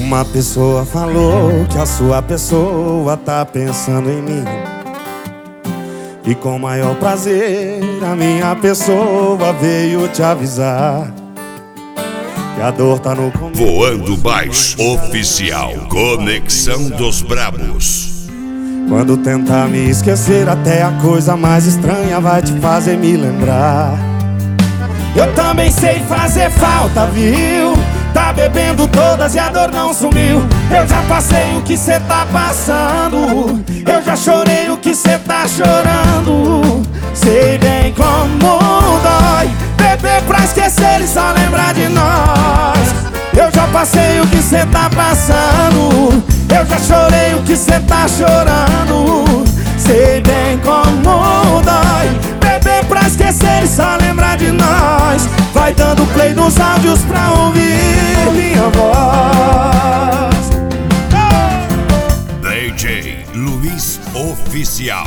Uma pessoa falou que a sua pessoa tá pensando em mim, e com maior prazer a minha pessoa veio te avisar que a dor tá no começo. Voando Baixo Oficial, Conexão dos Brabos. Quando tentar me esquecer, até a coisa mais estranha vai te fazer me lembrar. Eu também sei fazer falta, viu? Tá bebendo todas e a dor não sumiu. Eu já passei o que cê tá passando, eu já chorei o que cê tá chorando. Sei bem como dói beber pra esquecer e só lembrar de nós. Eu já passei o que cê tá passando, eu já chorei o que cê tá chorando. Sei bem como dói beber pra esquecer e só lembrar de nós. Vai dando play nos áudios pra ouvir minha voz. DJ Luiz Oficial.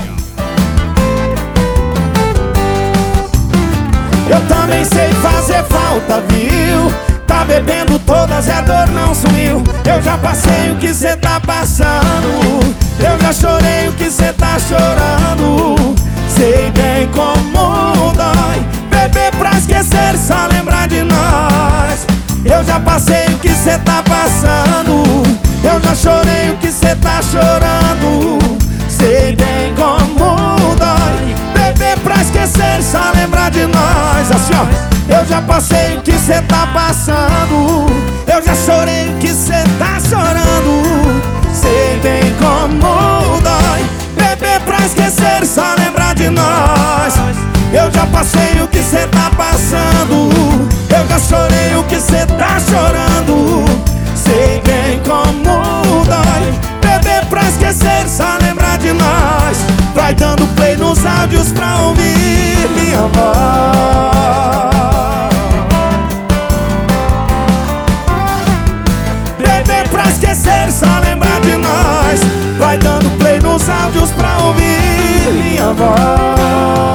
Eu também sei fazer falta, viu? Tá bebendo todas e a dor não sumiu. Eu já passei o que cê tá passando, eu já chorei o que cê tá chorando. Sei bem como dói beber pra esquecer e só lembrar de nós. Eu já passei o que cê tá passando, eu já chorei o que cê tá chorando. Sei bem como dói beber pra esquecer e só lembrar de nós. Assim ó, eu já passei o que cê tá passando, eu já chorei o que cê tá chorando. Sei bem como dói beber pra esquecer e só lembrar de nós. Eu já passei o que cê tá passando, eu já chorei o que cê tá chorando. Sei bem como dói beber pra esquecer e só lembrar de nós. Vai dando play nos áudios pra ouvir minha voz. Beber pra esquecer e só lembrar de nós. Vai dando play nos áudios pra ouvir minha voz.